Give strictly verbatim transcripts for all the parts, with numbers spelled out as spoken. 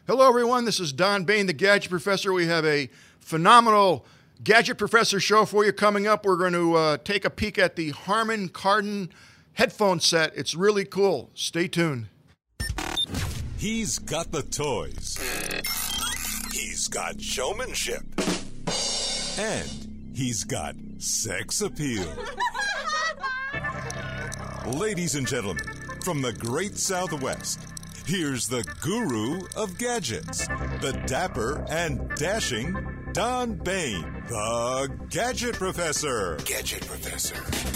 Hello, everyone. This is Don Bain, the Gadget Professor. We have a phenomenal Gadget Professor show for you coming up. We're going to uh, take a peek at the Harman Kardon headphone set. It's really cool. Stay tuned. He's got the toys. He's got showmanship. And he's got sex appeal. Ladies and gentlemen, from the great Southwest, here's the guru of gadgets, the dapper and dashing Don Bain, the Gadget Professor. Gadget Professor.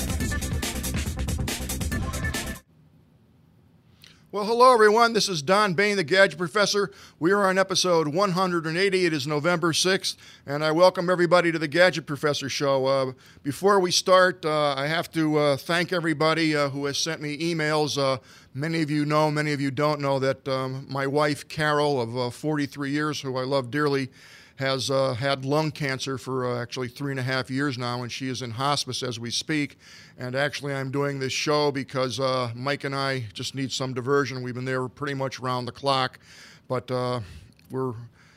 Well, hello, everyone. This is Don Bain, the Gadget Professor. We are on episode one hundred eighty. It is November sixth, and I welcome everybody to the Gadget Professor show. Uh, before we start, uh, I have to uh, thank everybody uh, who has sent me emails. Uh, many of you know, many of you don't know that um, my wife, Carol, of uh, forty-three years, who I love dearly, has uh, had lung cancer for uh, actually three and a half years now, and she is in hospice as we speak. And actually, I'm doing this show because uh, Mike and I just need some diversion. We've been there pretty much around the clock, but uh, we're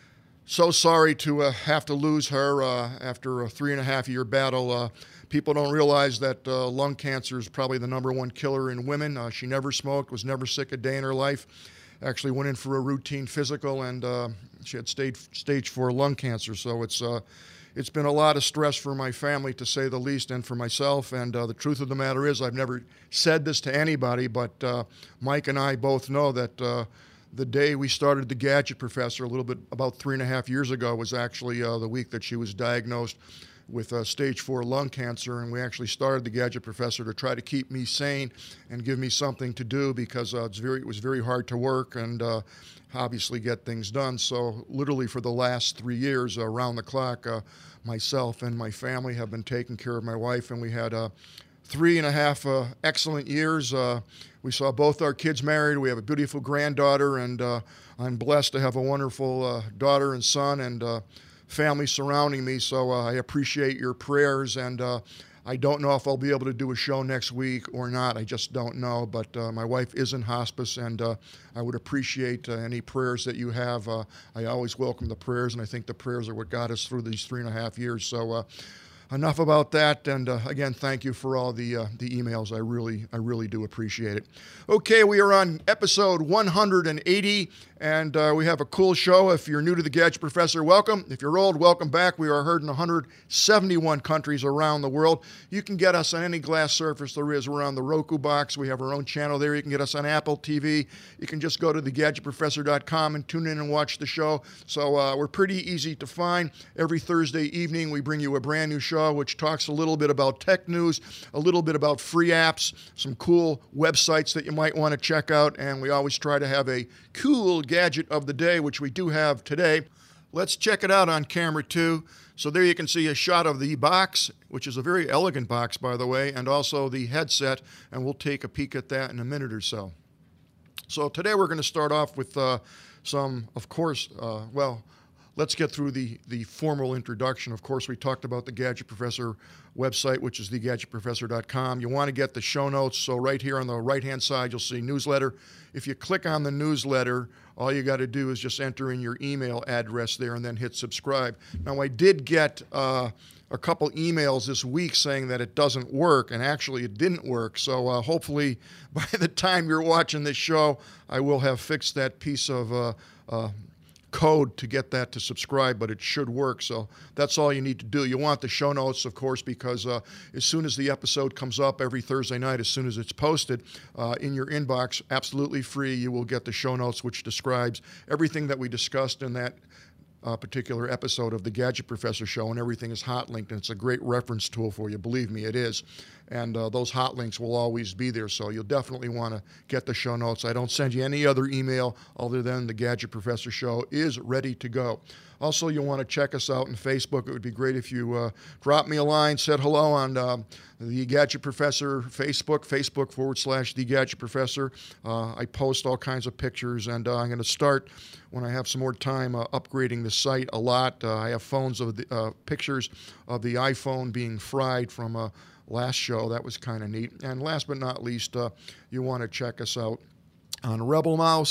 so sorry to uh, have to lose her uh, after a three and a half year battle. Uh, people don't realize that uh, lung cancer is probably the number one killer in women. Uh, she never smoked, was never sick a day in her life. Actually went in for a routine physical, and uh, she had stage stage four lung cancer. So it's uh, it's been a lot of stress for my family, to say the least, and for myself. And uh, the truth of the matter is, I've never said this to anybody, but uh, Mike and I both know that uh, the day we started the Gadget Professor, a little bit about three and a half years ago, was actually uh, the week that she was diagnosed with uh, stage four lung cancer, and we actually started the Gadget Professor to try to keep me sane and give me something to do, because uh, it's very, it was very hard to work and uh, obviously get things done. So literally for the last three years, uh, around the clock, uh, myself and my family have been taking care of my wife, and we had uh, three and a half uh, excellent years. Uh, we saw both our kids married. We have a beautiful granddaughter, and uh, I'm blessed to have a wonderful uh, daughter and son, and uh, family surrounding me. So uh, I appreciate your prayers, and uh, I don't know if I'll be able to do a show next week or not. I just don't know, but uh, my wife is in hospice, and uh, I would appreciate uh, any prayers that you have. Uh, I always welcome the prayers, and I think the prayers are what got us through these three and a half years. So uh, enough about that, and uh, again, thank you for all the uh, the emails. I really, I really do appreciate it. Okay, we are on episode one hundred eighty, and uh, we have a cool show. If you're new to the Gadget Professor, welcome. If you're old, welcome back. We are heard in one hundred seventy-one countries around the world. You can get us on any glass surface there is. We're on the Roku box. We have our own channel there. You can get us on Apple T V. You can just go to the gadget professor dot com and tune in and watch the show. So uh, we're pretty easy to find. Every Thursday evening, we bring you a brand new show which talks a little bit about tech news, a little bit about free apps, some cool websites that you might want to check out, and we always try to have a cool gadget of the day, which we do have today. Let's check it out on camera two. So there you can see a shot of the box, which is a very elegant box, by the way, and also the headset, and we'll take a peek at that in a minute or so. So today we're going to start off with uh, some, of course, uh, well, let's get through the, the formal introduction. Of course, we talked about the Gadget Professor website, which is the gadget professor dot com. You want to get the show notes, so right here on the right-hand side, you'll see newsletter. If you click on the newsletter, all you got to do is just enter in your email address there and then hit subscribe. Now, I did get uh, a couple emails this week saying that it doesn't work, and actually it didn't work. So uh, hopefully by the time you're watching this show, I will have fixed that piece of uh, uh, code to get that to subscribe, but it should work. So that's all you need to do. You want the show notes, of course, because uh, as soon as the episode comes up every Thursday night, as soon as it's posted uh, in your inbox, absolutely free, you will get the show notes, which describes everything that we discussed in that uh, particular episode of the Gadget Professor show, and everything is hot linked, and it's a great reference tool for you. Believe me, it is. And uh, those hot links will always be there, so you'll definitely want to get the show notes. I don't send you any other email other than the Gadget Professor show is ready to go. Also, you'll want to check us out on Facebook. It would be great if you uh, drop me a line, said hello on uh, the Gadget Professor Facebook, Facebook forward slash the Gadget Professor. Uh, I post all kinds of pictures, and uh, I'm going to start, when I have some more time, uh, upgrading the site a lot. Uh, I have phones of the uh, pictures of the iPhone being fried from a last show. That was kind of neat. And last but not least, uh, you want to check us out on Rebel Mouse.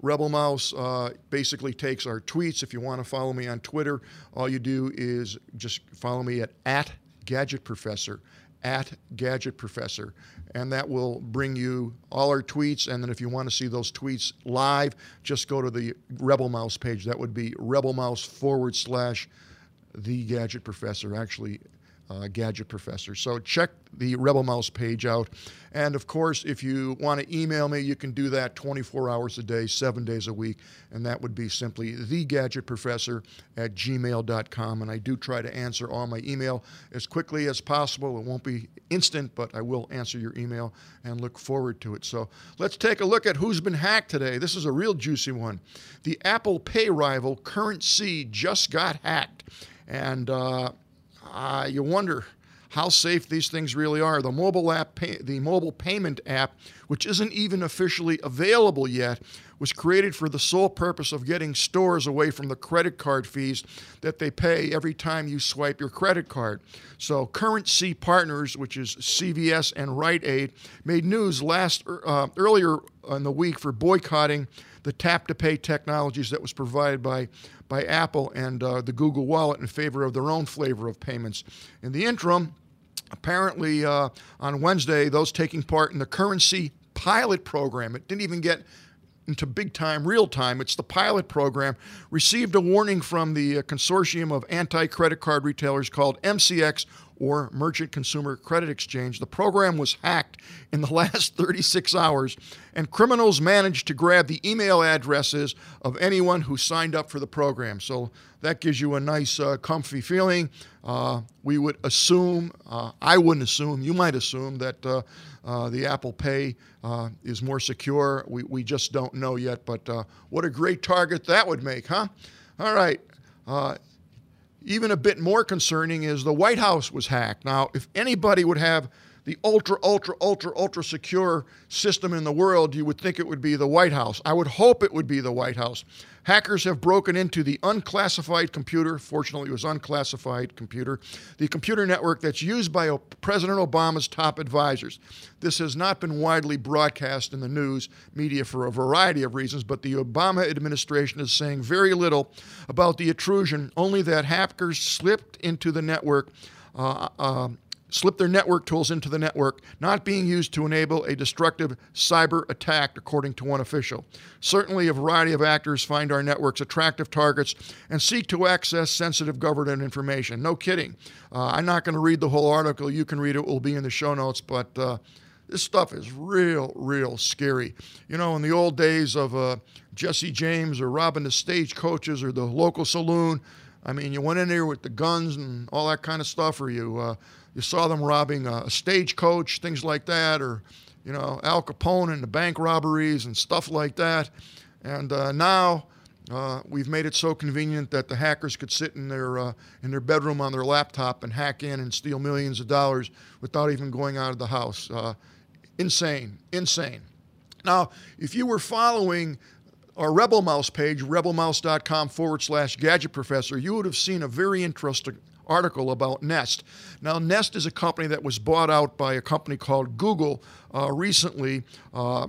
Rebel Mouse uh, basically takes our tweets. If you want to follow me on Twitter, all you do is just follow me at, at Gadget Professor, at Gadget Professor, and that will bring you all our tweets. And then if you want to see those tweets live, just go to the Rebel Mouse page. That would be Rebel Mouse forward slash the Gadget Professor, actually uh, Gadget Professor. So check the Rebel Mouse page out. And of course, if you want to email me, you can do that twenty-four hours a day, seven days a week. And that would be simply the gadget professor at gmail dot com. And I do try to answer all my email as quickly as possible. It won't be instant, but I will answer your email and look forward to it. So let's take a look at who's been hacked today. This is a real juicy one. The Apple Pay rival Currency just got hacked. And uh, uh, you wonder how safe these things really are. The mobile app, pay, the mobile payment app, which isn't even officially available yet, was created for the sole purpose of getting stores away from the credit card fees that they pay every time you swipe your credit card. So Currency Partners, which is C V S and Rite Aid, made news last uh, earlier in the week for boycotting the tap-to-pay technologies that was provided by, by Apple and uh, the Google Wallet in favor of their own flavor of payments. In the interim, apparently uh, on Wednesday, those taking part in the Currency pilot program, it didn't even get into big time, real time, it's the pilot program, received a warning from the uh, consortium of anti-credit card retailers called M C X, or Merchant Consumer Credit Exchange. The program was hacked in the last thirty-six hours, and criminals managed to grab the email addresses of anyone who signed up for the program. So that gives you a nice, uh, comfy feeling. Uh, we would assume, uh, I wouldn't assume, you might assume that uh, uh, the Apple Pay uh, is more secure. We, we just don't know yet, but uh, what a great target that would make, huh? All right. Uh, Even a bit more concerning is the White House was hacked. Now, if anybody would have the ultra, ultra, ultra, ultra secure system in the world, you would think it would be the White House. I would hope it would be the White House. Hackers have broken into the unclassified computer, fortunately it was unclassified computer, the computer network that's used by President Obama's top advisors. This has not been widely broadcast in the news media for a variety of reasons, but the Obama administration is saying very little about the intrusion, only that hackers slipped into the network, uh, uh, slipped their network tools into the network, not being used to enable a destructive cyber attack, according to one official. Certainly, a variety of actors find our networks attractive targets and seek to access sensitive government information. No kidding. Uh, I'm not going to read the whole article. You can read it. It will be in the show notes, but uh, this stuff is real, real scary. You know, in the old days of uh, Jesse James or robbing the stagecoaches or the local saloon, I mean, you went in there with the guns and all that kind of stuff, or you uh, you saw them robbing a stagecoach, things like that, or, you know, Al Capone and the bank robberies and stuff like that. And uh, now uh, we've made it so convenient that the hackers could sit in their uh, in their bedroom on their laptop and hack in and steal millions of dollars without even going out of the house. Uh, insane, insane. Now, if you were following our Rebel Mouse page, rebelmouse.com forward slash gadget professor, you would have seen a very interesting article about Nest. Now, Nest is a company that was bought out by a company called Google uh, recently, uh,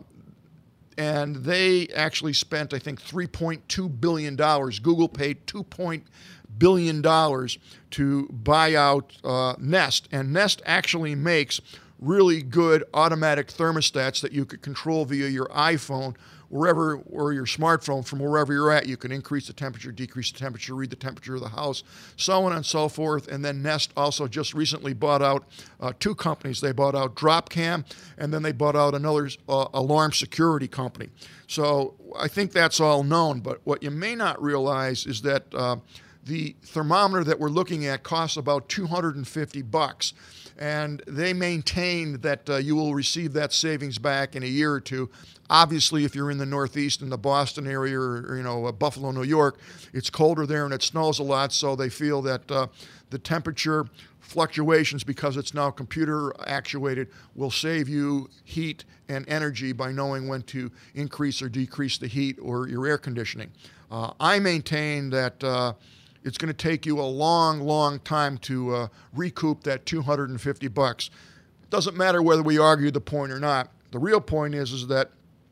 and they actually spent, I think, three point two billion dollars. Google paid two billion dollars to buy out uh, Nest, and Nest actually makes really good automatic thermostats that you could control via your iPhone wherever, or your smartphone from wherever you're at. You can increase the temperature, decrease the temperature, read the temperature of the house, so on and so forth. And then Nest also just recently bought out uh, two companies. They bought out Dropcam, and then they bought out another uh, alarm security company. So I think that's all known, but what you may not realize is that uh, the thermometer that we're looking at costs about two hundred fifty bucks. And they maintain that uh, you will receive that savings back in a year or two. Obviously, if you're in the Northeast, in the Boston area, or, or you know, uh, Buffalo, New York, it's colder there and it snows a lot, so they feel that uh, the temperature fluctuations, because it's now computer actuated, will save you heat and energy by knowing when to increase or decrease the heat or your air conditioning. Uh, I maintain that uh, it's going to take you a long, long time to uh, recoup that two hundred fifty bucks. Doesn't matter whether we argue the point or not. The real point is, is that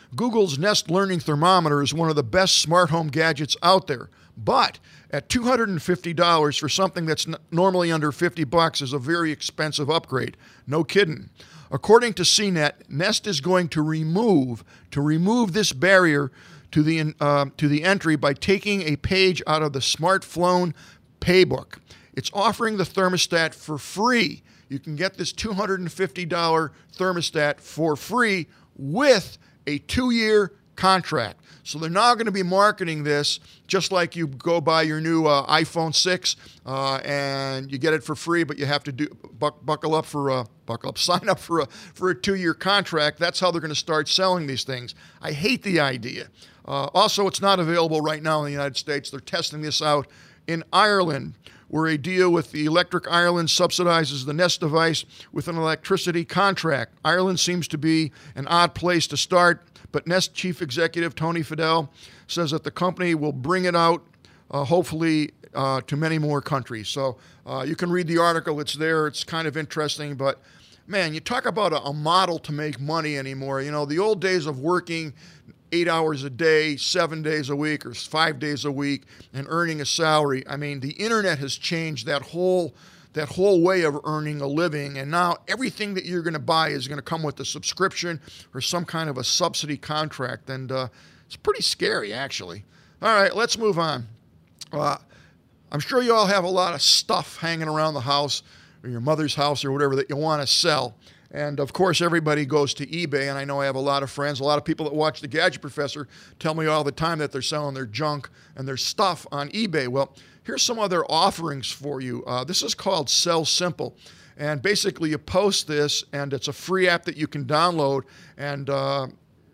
Google's Nest Learning Thermometer is one of the best smart home gadgets out there, but at two hundred fifty dollars for something that's n- normally under fifty bucks is a very expensive upgrade. No kidding. According to C net, Nest is going to remove to remove this barrier to the uh, to the entry by taking a page out of the smartphone paybook. It's offering the thermostat for free. You can get this two hundred fifty dollars thermostat for free with a two-year contract. So they're now going to be marketing this just like you go buy your new uh, iPhone six uh, and you get it for free, but you have to do buck, buckle up for a buckle up, sign up for a for a two-year contract. That's how they're going to start selling these things. I hate the idea. Uh, also, it's not available right now in the United States. They're testing this out in Ireland, where a deal with the Electric Ireland subsidizes the Nest device with an electricity contract. Ireland seems to be an odd place to start, but Nest Chief Executive Tony Fadell says that the company will bring it out, uh, hopefully, uh, to many more countries. So uh, you can read the article. It's there. It's kind of interesting, but man, you talk about a, a model to make money anymore. You know, the old days of working eight hours a day, seven days a week, or five days a week, and earning a salary. I mean, the internet has changed that whole that whole way of earning a living, and now everything that you're going to buy is going to come with a subscription or some kind of a subsidy contract, and uh, it's pretty scary, actually. All right, let's move on. Uh, I'm sure you all have a lot of stuff hanging around the house, or your mother's house, or whatever, that you want to sell. And, of course, everybody goes to eBay, and I know I have a lot of friends, a lot of people that watch The Gadget Professor tell me all the time that they're selling their junk and their stuff on eBay. Well, here's some other offerings for you. Uh, this is called Sell Simple. And basically you post this, and it's a free app that you can download, and uh,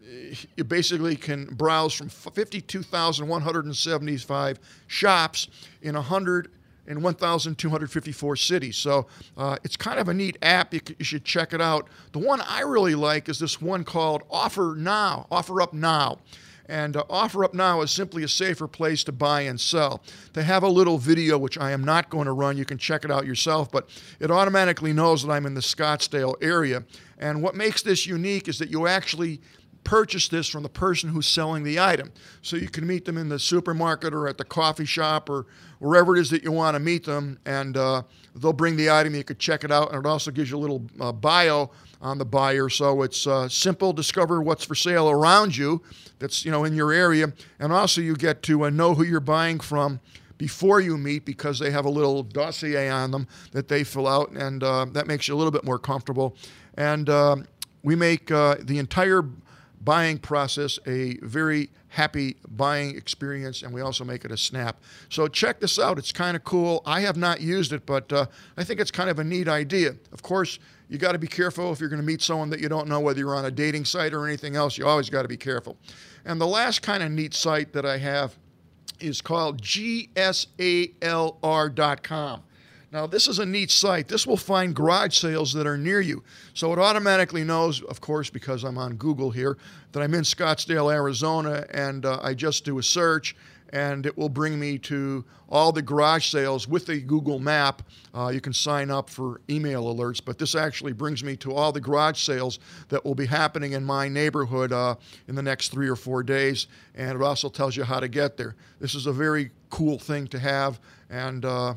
you basically can browse from fifty-two thousand one hundred seventy-five shops in one hundred in one thousand two hundred fifty-four cities. So uh, it's kind of a neat app. You, c- you should check it out. The one I really like is this one called Offer Now, Offer Up Now. And uh, Offer Up Now is simply a safer place to buy and sell. They have a little video, which I am not going to run. You can check it out yourself, but it automatically knows that I'm in the Scottsdale area. And what makes this unique is that you actually purchase this from the person who's selling the item. So you can meet them in the supermarket or at the coffee shop or wherever it is that you want to meet them, and uh, they'll bring the item. You could check it out, and it also gives you a little uh, bio on the buyer. So it's uh, simple. Discover what's for sale around you that's, you know, in your area, and also you get to uh, know who you're buying from before you meet, because they have a little dossier on them that they fill out, and uh, that makes you a little bit more comfortable. And uh, we make uh, the entire buying process a very happy buying experience, and we also make it a snap. So check this out. It's kind of cool. I have not used it, but uh, I think it's kind of a neat idea. Of course, you got to be careful if you're going to meet someone that you don't know, whether you're on a dating site or anything else. You always got to be careful. And the last kind of neat site that I have is called G S A L R dot com. Now, this is a neat site. This will find garage sales that are near you. So it automatically knows, of course, because I'm on Google here, that I'm in Scottsdale, Arizona, and uh, I just do a search, and it will bring me to all the garage sales with a Google map. Uh, you can sign up for email alerts, but this actually brings me to all the garage sales that will be happening in my neighborhood uh, in the next three or four days, and it also tells you how to get there. This is a very cool thing to have, and uh,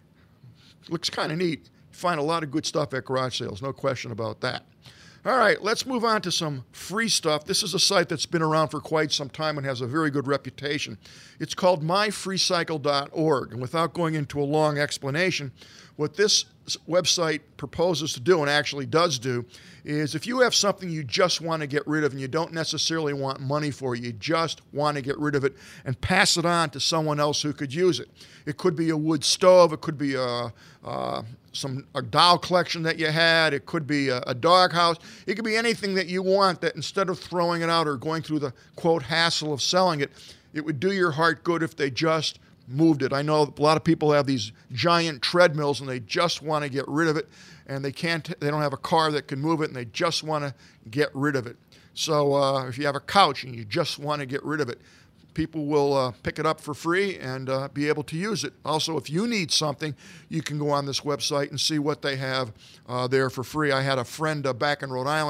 looks kind of neat. You find a lot of good stuff at garage sales, no question about that. All right, let's move on to some free stuff. This is a site that's been around for quite some time and has a very good reputation. It's called my free cycle dot org, and without going into a long explanation, what this website proposes to do, and actually does do, is if you have something you just want to get rid of and you don't necessarily want money for it, you just want to get rid of it and pass it on to someone else who could use it. It could be a wood stove, it could be a, uh, some a doll collection that you had, it could be a, a dog house, it could be anything that you want, that instead of throwing it out or going through the, quote, hassle of selling it, it would do your heart good if they just moved it. I know a lot of people have these giant treadmills and they just want to get rid of it, and they can't, they don't have a car that can move it, and they just want to get rid of it. So uh, if you have a couch and you just want to get rid of it, people will uh, pick it up for free and uh, be able to use it. Also, if you need something, you can go on this website and see what they have uh, there for free. I had a friend uh, back in Rhode Island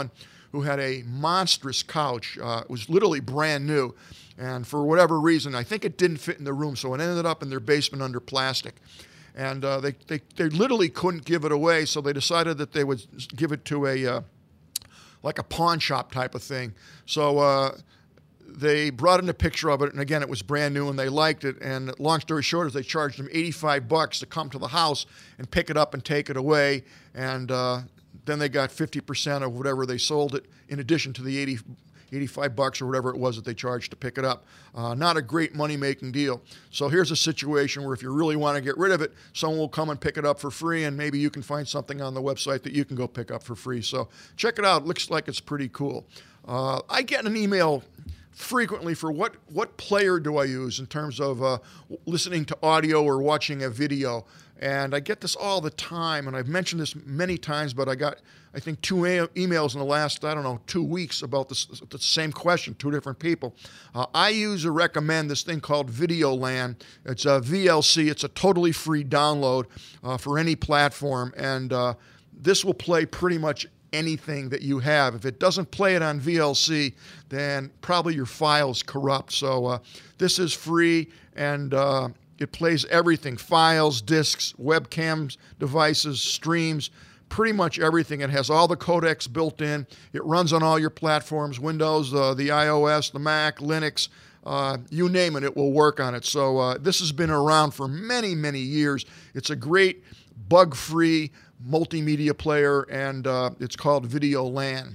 who had a monstrous couch. Uh, it was literally brand new. And for whatever reason, I think it didn't fit in the room, so it ended up in their basement under plastic. And uh, they, they, they literally couldn't give it away, so they decided that they would give it to a, uh, like a pawn shop type of thing. So uh, they brought in a picture of it, and again, it was brand new, and they liked it. And long story short is they charged them eighty-five bucks to come to the house and pick it up and take it away. And uh, then they got fifty percent of whatever they sold it, in addition to the eighty, eighty-five bucks or whatever it was that they charged to pick it up. Uh, not a great money-making deal. So here's a situation where if you really want to get rid of it, someone will come and pick it up for free, and maybe you can find something on the website that you can go pick up for free. So check it out. It looks like it's pretty cool. Uh, I get an email frequently for what, what player do I use in terms of uh, listening to audio or watching a video. And I get this all the time, and I've mentioned this many times, but I got, I think, two e- emails in the last, I don't know, two weeks about this, the same question, two different people. Uh, I use or recommend this thing called Videoland. It's a V L C. It's a totally free download uh, for any platform, and uh, this will play pretty much anything that you have. If it doesn't play it on V L C, then probably your file's corrupt. So uh, this is free, and uh, it plays everything: files, discs, webcams, devices, streams, pretty much everything. It has all the codecs built in. It runs on all your platforms: Windows, uh, the iOS, the Mac, Linux, uh, you name it, it will work on it. So uh, this has been around for many, many years. It's a great bug-free multimedia player, and uh, it's called Videoland.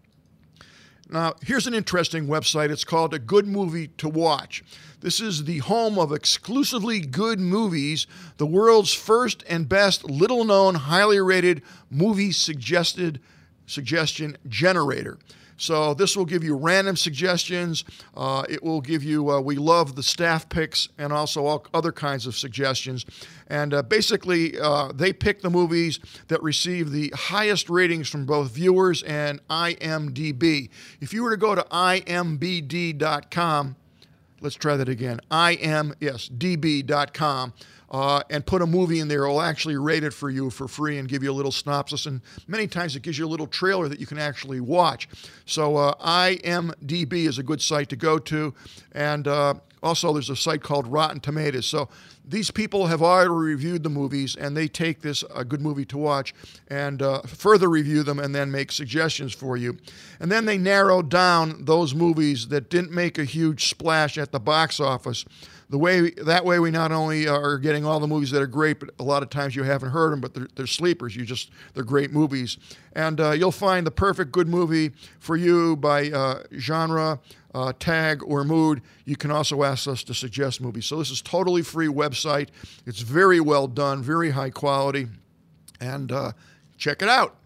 Now, here's an interesting website. It's called A Good Movie to Watch. This is the home of exclusively good movies, the world's first and best little-known, highly rated movie suggested suggestion generator. So this will give you random suggestions. Uh, it will give you, uh, we love the staff picks and also all other kinds of suggestions. And uh, basically, uh, they pick the movies that receive the highest ratings from both viewers and I M D B. If you were to go to I M B D dot com, let's try that again, I M, yes, D B dot com, uh, and put a movie in there, it'll actually rate it for you for free and give you a little synopsis. And many times it gives you a little trailer that you can actually watch. So uh, I M D B is a good site to go to. And uh, also there's a site called Rotten Tomatoes. So these people have already reviewed the movies, and they take this A Good Movie to Watch and uh, further review them and then make suggestions for you. And then they narrow down those movies that didn't make a huge splash at the box office. The way that way we not only are getting all the movies that are great, but a lot of times you haven't heard them, but they're, they're sleepers. You just they're great movies, and uh, you'll find the perfect good movie for you by uh, genre, uh, tag, or mood. You can also ask us to suggest movies. So this is totally free website. It's very well done, very high quality, and uh, check it out.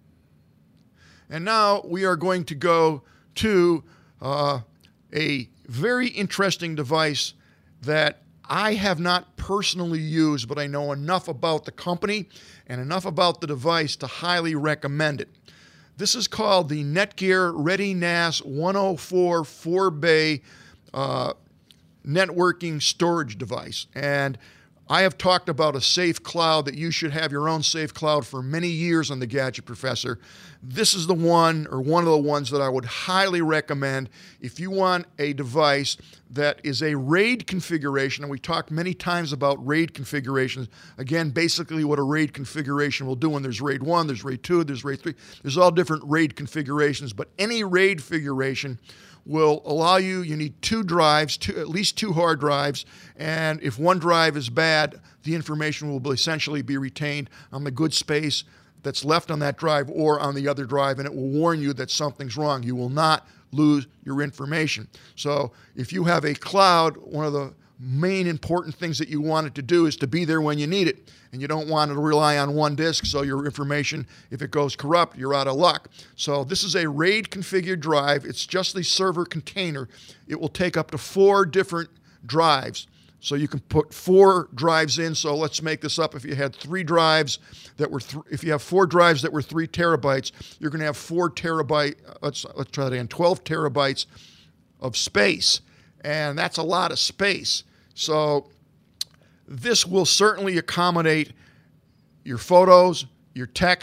And now we are going to go to uh, a very interesting device that I have not personally used, but I know enough about the company and enough about the device to highly recommend it. This is called the Netgear ReadyNAS one oh four four bay uh, networking storage device. And I have talked about a safe cloud, that you should have your own safe cloud for many years on the Gadget Professor. This is the one, or one of the ones, that I would highly recommend if you want a device that is a RAID configuration. And we talked many times about RAID configurations. Again, basically what a RAID configuration will do, and there's RAID one, there's RAID two, there's RAID three. There's all different RAID configurations, but any RAID configuration will allow you, you need two drives, two, at least two hard drives, and if one drive is bad, the information will essentially be retained on the good space that's left on that drive or on the other drive, and it will warn you that something's wrong. You will not lose your information. So if you have a cloud, one of the main important things that you want it to do is to be there when you need it. And you don't want it to rely on one disk, so your information, if it goes corrupt, you're out of luck. So this is a RAID configured drive. It's just the server container. It will take up to four different drives. So you can put four drives in. So let's make this up. If you had three drives that were, th- if you have four drives that were three terabytes, you're going to have four terabyte, let's, let's try that again, twelve terabytes of space. And that's a lot of space. So this will certainly accommodate your photos, your texts,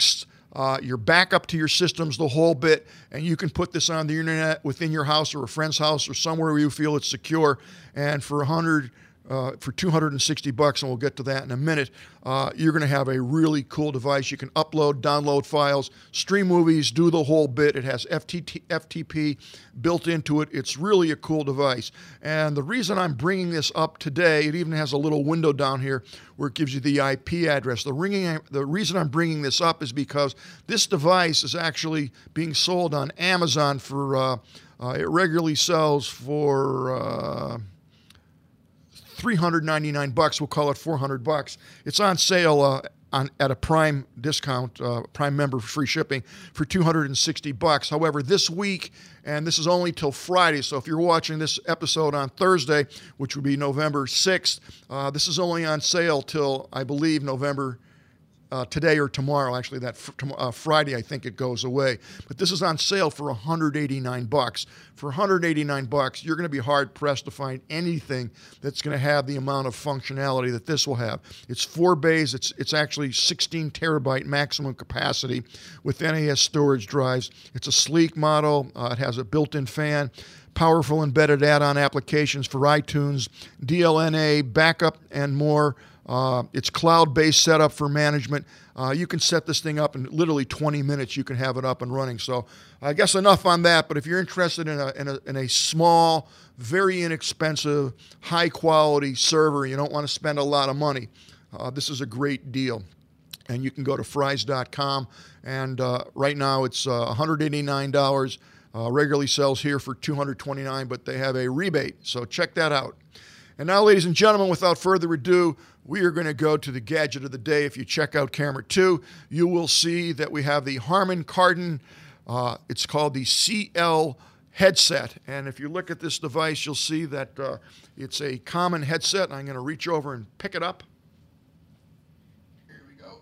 Uh, your backup to your systems, the whole bit, and you can put this on the internet within your house or a friend's house or somewhere where you feel it's secure. And for a hundred, uh, for two hundred sixty bucks, and we'll get to that in a minute, uh, you're going to have a really cool device. You can upload, download files, stream movies, do the whole bit. It has F T P built into it. It's really a cool device. And the reason I'm bringing this up today, it even has a little window down here where it gives you the I P address. The, ringing, the reason I'm bringing this up is because this device is actually being sold on Amazon for, uh, uh, it regularly sells for uh, three hundred ninety-nine bucks. We'll call it four hundred bucks. It's on sale uh, on, at a Prime discount, uh, Prime member free shipping for two hundred sixty bucks. However, this week, and this is only till Friday, so if you're watching this episode on Thursday, which would be November sixth, uh, this is only on sale till, I believe, November Uh, today or tomorrow. Actually, that fr- uh, Friday, I think it goes away. But this is on sale for one hundred eighty-nine bucks. For one hundred eighty-nine bucks, you're going to be hard pressed to find anything that's going to have the amount of functionality that this will have. It's four bays. It's it's actually sixteen terabyte maximum capacity with N A S storage drives. It's a sleek model. Uh, it has a built-in fan. Powerful embedded add-on applications for iTunes, D L N A, backup, and more. Uh, it's cloud-based setup for management. Uh, you can set this thing up in literally twenty minutes. You can have it up and running. So I guess enough on that. But if you're interested in a, in a, in a small, very inexpensive, high-quality server, you don't want to spend a lot of money, uh, this is a great deal. And you can go to fries dot com. And uh, right now it's uh, one hundred eighty-nine dollars. Uh, regularly sells here for two hundred twenty-nine dollars, but they have a rebate. So check that out. And now, ladies and gentlemen, without further ado, we are going to go to the gadget of the day. If you check out camera two, you will see that we have the Harman Kardon. Uh, it's called the C L headset. And if you look at this device, you'll see that uh, it's a common headset. And I'm going to reach over and pick it up. Here we go.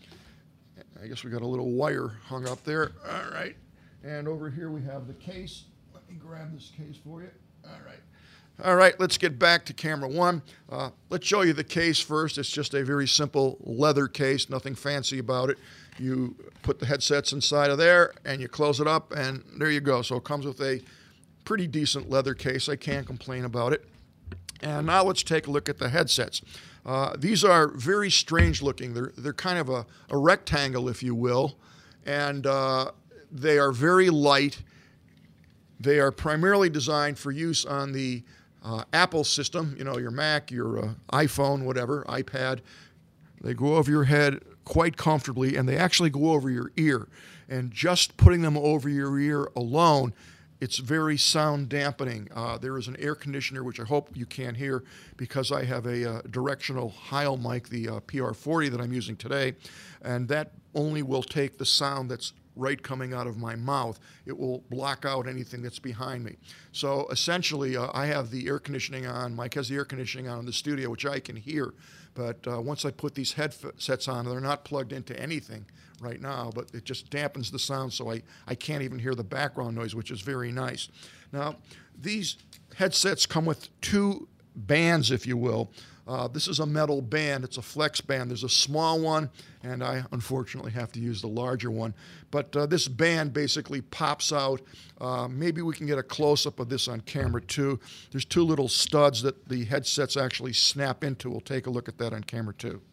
I guess we got a little wire hung up there. All right. And over here we have the case. Let me grab this case for you. All right. All right, let's get back to camera one. Uh, let's show you the case first. It's just a very simple leather case, nothing fancy about it. You put the headsets inside of there, and you close it up, and there you go. So it comes with a pretty decent leather case. I can't complain about it. And now let's take a look at the headsets. Uh, these are very strange looking. They're, they're kind of a, a rectangle, if you will, and uh, they are very light. They are primarily designed for use on the Uh, Apple system, you know, your Mac, your uh, iPhone, whatever, iPad. They go over your head quite comfortably, and they actually go over your ear. And just putting them over your ear alone, it's very sound dampening. Uh, there is an air conditioner, which I hope you can't hear because I have a uh, directional Heil mic, the uh, P R forty that I'm using today, and that only will take the sound that's right coming out of my mouth. It will block out anything that's behind me. So essentially, uh, I have the air conditioning on. Mike has the air conditioning on in the studio, which I can hear. But uh, once I put these headsets on, they're not plugged into anything right now, but it just dampens the sound, so I, I can't even hear the background noise, which is very nice. Now, these headsets come with two bands, if you will. Uh, this is a metal band. It's a flex band. There's a small one, and I unfortunately have to use the larger one. But uh, this band basically pops out. Uh, maybe we can get a close-up of this on camera two. There's two little studs that the headsets actually snap into. We'll take a look at that on camera two.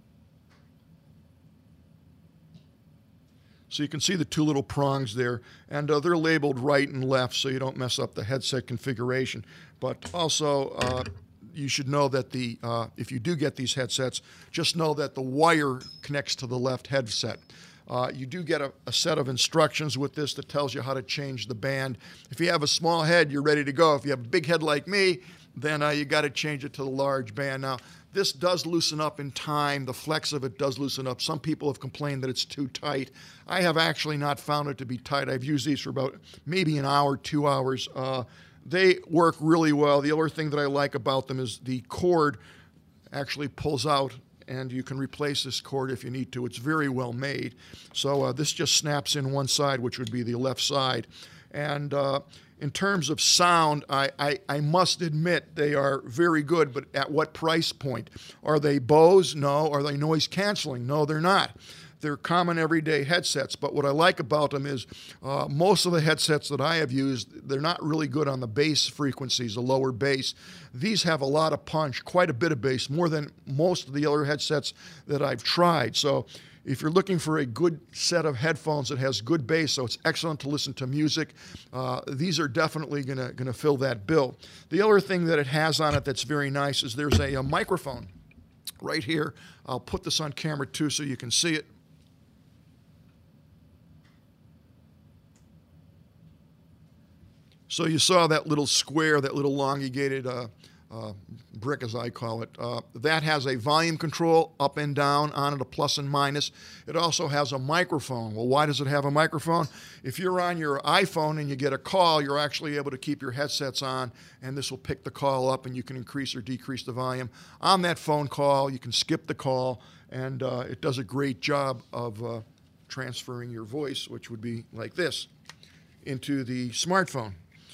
So you can see the two little prongs there, and uh, they're labeled right and left so you don't mess up the headset configuration. But also, uh, you should know that the uh, if you do get these headsets, just know that the wire connects to the left headset. Uh, you do get a, a set of instructions with this that tells you how to change the band. If you have a small head, you're ready to go. If you have a big head like me, then uh, you got to change it to the large band. Now, this does loosen up in time. The flex of it does loosen up. Some people have complained that it's too tight. I have actually not found it to be tight. I've used these for about maybe an hour, two hours. Uh, they work really well. The other thing that I like about them is the cord actually pulls out, and you can replace this cord if you need to. It's very well made. So uh, this just snaps in one side, which would be the left side. And uh, in terms of sound, I, I, I must admit they are very good, but at what price point? Are they Bose? No. Are they noise canceling? No, they're not. they're common everyday headsets, but what I like about them is uh, most of the headsets that I have used, they're not really good on the bass frequencies, the lower bass. These have a lot of punch, quite a bit of bass, more than most of the other headsets that I've tried. So if you're looking for a good set of headphones that has good bass, so it's excellent to listen to music, uh, these are definitely going to going to fill that bill. The other thing that it has on it that's very nice is there's a, a microphone right here. I'll put this on camera too so you can see it. So you saw that little square, that little elongated uh, uh, brick, as I call it. Uh, that has a volume control up and down on it, a plus and minus. It also has a microphone. Well, why does it have a microphone? If you're on your iPhone and you get a call, you're actually able to keep your headsets on, and this will pick the call up, and you can increase or decrease the volume. On that phone call, you can skip the call, and uh, it does a great job of uh, transferring your voice, which would be like this, into the smartphone.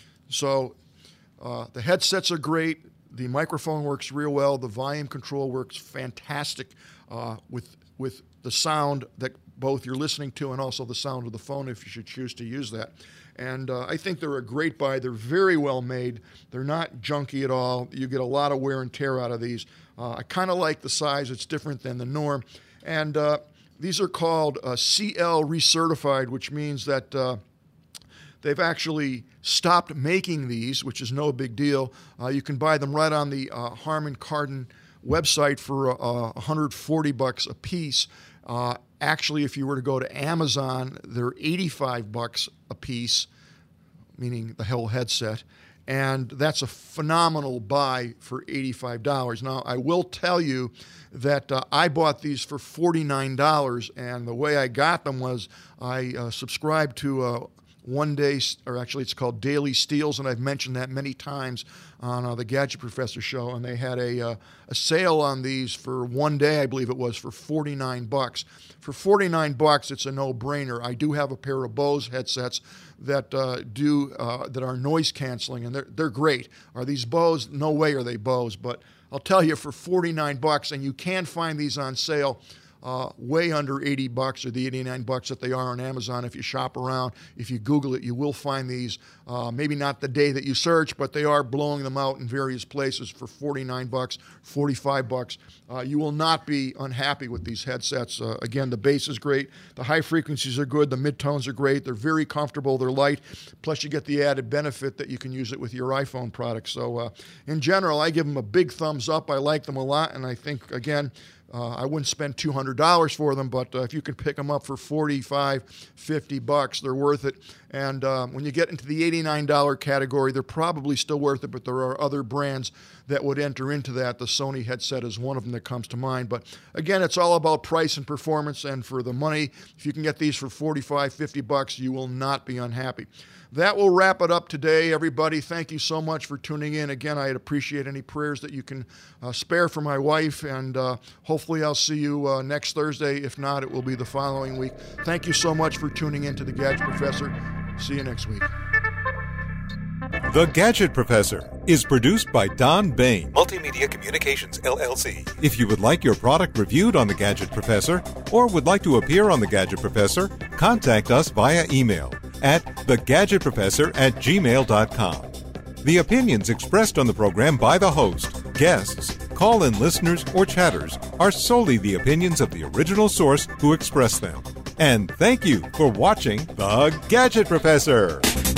So uh, the headsets are great. The microphone works real well. The volume control works fantastic uh, with with the sound that both you're listening to and also the sound of the phone if you should choose to use that. And uh, I think they're a great buy. They're very well made. They're not junky at all. You get a lot of wear and tear out of these. Uh, I kind of like the size. It's different than the norm. And uh, these are called uh, C L recertified, which means that uh, they've actually stopped making these, which is no big deal. Uh, you can buy them right on the uh, Harman Kardon website for uh, one hundred forty bucks a piece. Uh, actually, if you were to go to Amazon, they're eighty-five bucks a piece, meaning the whole headset. And that's a phenomenal buy for eighty-five dollars. Now, I will tell you that uh, I bought these for forty-nine dollars, and the way I got them was I uh, subscribed to uh, One Day, or actually it's called Daily Steals, and I've mentioned that many times on uh, the Gadget Professor show, and they had a, uh, a sale on these for one day, I believe it was, for forty-nine bucks. For forty-nine bucks, it's a no-brainer. I do have a pair of Bose headsets that uh, do uh, that are noise canceling, and they're they're great. Are these Bose? No way are they Bose, but I'll tell you, for forty-nine bucks, and you can find these on sale Uh, way under eighty bucks, or the eighty-nine bucks that they are on Amazon. If you shop around, if you Google it, you will find these. Uh, maybe not the day that you search, but they are blowing them out in various places for forty-nine bucks, forty-five bucks. Uh, you will not be unhappy with these headsets. Uh, again, the bass is great. The high frequencies are good. The midtones are great. They're very comfortable. They're light. Plus, you get the added benefit that you can use it with your iPhone product. So, uh, in general, I give them a big thumbs up. I like them a lot, and I think, again, Uh, I wouldn't spend two hundred dollars for them, but uh, if you can pick them up for forty-five, fifty bucks, they're worth it. And uh, when you get into the eighty-nine dollar category, they're probably still worth it, but there are other brands that would enter into that. The Sony headset is one of them that comes to mind. But again, it's all about price and performance, and for the money, if you can get these for forty-five, fifty bucks, you will not be unhappy. That will wrap it up today, everybody. Thank you so much for tuning in. Again, I'd appreciate any prayers that you can uh, spare for my wife, and uh, hopefully I'll see you uh, next Thursday. If not, it will be the following week. Thank you so much for tuning in to The Gadget Professor. See you next week. The Gadget Professor is produced by Don Bain, Multimedia Communications, L L C. If you would like your product reviewed on The Gadget Professor, or would like to appear on The Gadget Professor, contact us via email at the gadget professor at gmail dot com. The opinions expressed on the program by the host, guests, call-in listeners, or chatters are solely the opinions of the original source who expressed them. And thank you for watching The Gadget Professor.